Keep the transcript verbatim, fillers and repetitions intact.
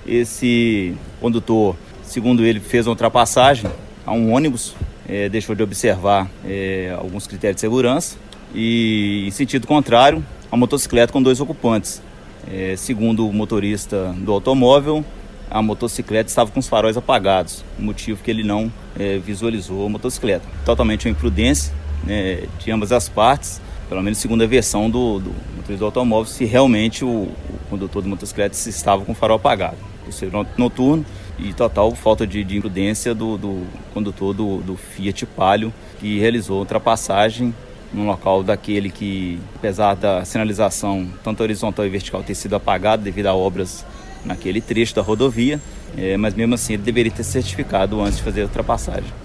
Esse condutor, segundo ele, fez uma ultrapassagem a um ônibus, é, deixou de observar é, alguns critérios de segurança e, em sentido contrário, a motocicleta com dois ocupantes. É, segundo o motorista do automóvel, a motocicleta estava com os faróis apagados, motivo que ele não é, visualizou a motocicleta. Totalmente uma imprudência, né, de ambas as partes, pelo menos segundo a versão do, do motorista do automóvel, se realmente o, o condutor de motocicleta estava com o farol apagado. Por ser noturno e total falta de, de imprudência do, do condutor do, do Fiat Palio, que realizou a ultrapassagem no local daquele que, apesar da sinalização tanto horizontal e vertical ter sido apagada devido a obras naquele trecho da rodovia, é, mas mesmo assim ele deveria ter certificado antes de fazer a ultrapassagem.